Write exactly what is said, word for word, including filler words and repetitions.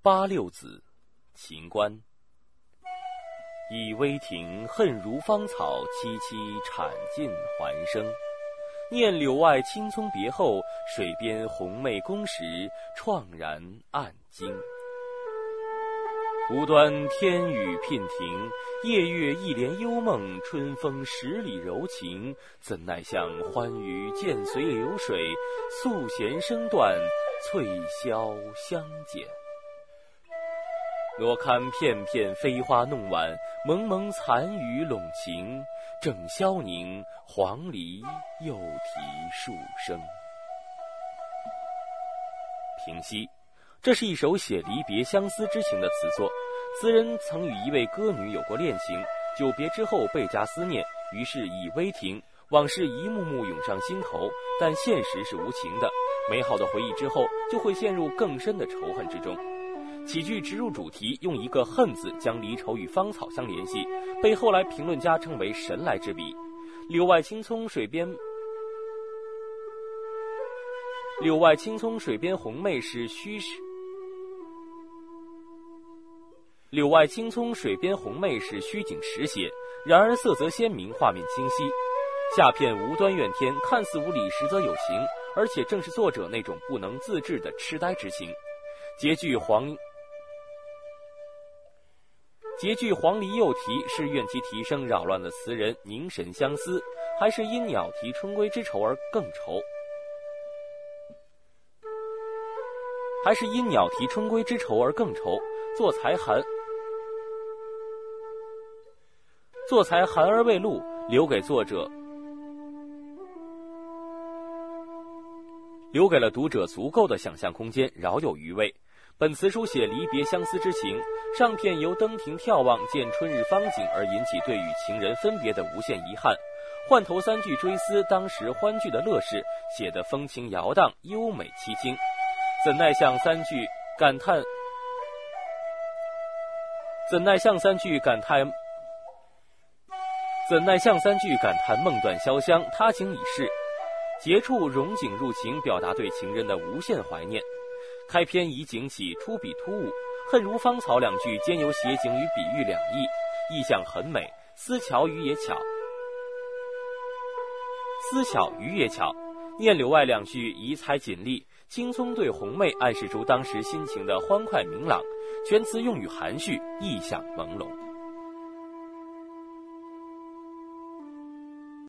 八六子，秦观。以微亭恨如芳草，萋萋产尽还生。念柳外青葱别后，水边红梅宫时，怆然暗惊。无端天雨娉婷，夜月一帘幽梦，春风十里柔情，怎奈向欢娱渐随流水，素弦声断，翠箫相减。罗堪片片飞花弄晚，蒙蒙残雨笼晴，正萧凝，黄鹂又啼数声。平息，这是一首写离别相思之情的词作。词人曾与一位歌女有过恋情，久别之后倍加思念，于是以微停，往事一幕幕涌上心头，但现实是无情的，美好的回忆之后就会陷入更深的仇恨之中。起句直入主题，用一个恨字将离愁与芳草相联系，被后来评论家称为神来之笔。柳外青葱水边柳外青葱水边红梅是虚实柳外青葱水边红梅是虚景实写，然而色泽鲜明，画面清晰。下片无端怨天，看似无理，实则有情，而且正是作者那种不能自制的痴呆之情。结句黄结句黄鹂又啼，是怨其啼声扰乱了词人凝神相思，还是因鸟啼春归之愁而更愁？还是因鸟啼春归之愁而更愁？作才寒，作才寒而未露，留给作者，留给了读者足够的想象空间，饶有余味。本词书写离别相思之情，上片由登亭眺望见春日芳景而引起对与情人分别的无限遗憾，换头三句追思当时欢聚的乐事，写得风情摇荡，优美凄清。怎奈向三句感叹怎奈向三句感叹怎奈向三句感叹梦断潇湘，他情已逝。结处融景入情，表达对情人的无限怀念。开篇以景起，出笔突兀，恨如芳草两句兼有写景与比喻两意，意象很美，思巧语也巧思巧语也巧。念柳外两句疑才锦丽，青葱对红梅暗示出当时心情的欢快明朗，全词用语含蓄，意象朦胧。